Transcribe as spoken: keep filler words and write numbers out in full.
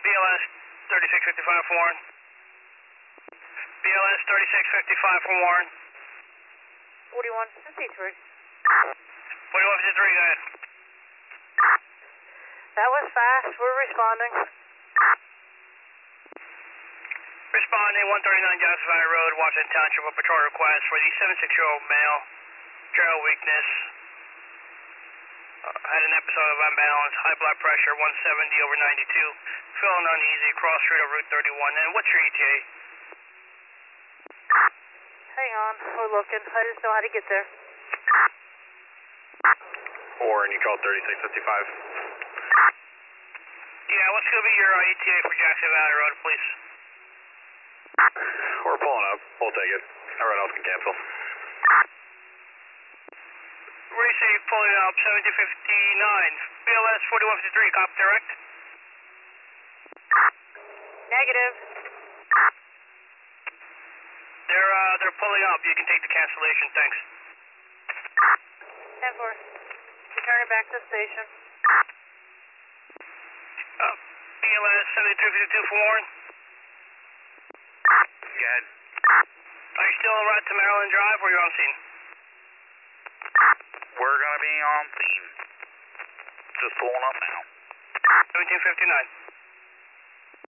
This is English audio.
L S thirty-six fifty-five for Warren. B L S thirty-six fifty-five for Warren. forty-one fifty-three. forty-one fifty-three, go ahead. That was fast. We're responding. Responding one thirty-nine Johnson Valley Road, Washington Township, a patrol request for the seventy-six-year-old male, trail weakness, uh, had an episode of unbalance, high blood pressure, one seventy over ninety-two, feeling uneasy, cross street of Route thirty-one. And what's your E T A? Hang on, we're looking. I just know how to get there. Warren, you called thirty-six fifty-five. Yeah, what's going to be your uh, E T A for Jackson Valley Road, please? We're pulling up. We'll take it. Everyone else can cancel. Where do you say you're pulling up? seventy fifty-nine. B L S forty-one fifty-three, copy direct? Negative. They're, uh, they're pulling up. You can take the cancellation, thanks. ten four. Returning back to the station. Uh, B L S seventy-three fifty-two for Warren. Go ahead. Are you still en route to Maryland Drive or you're on scene? We're going to be on scene. Just pulling up now. seventeen fifty-nine.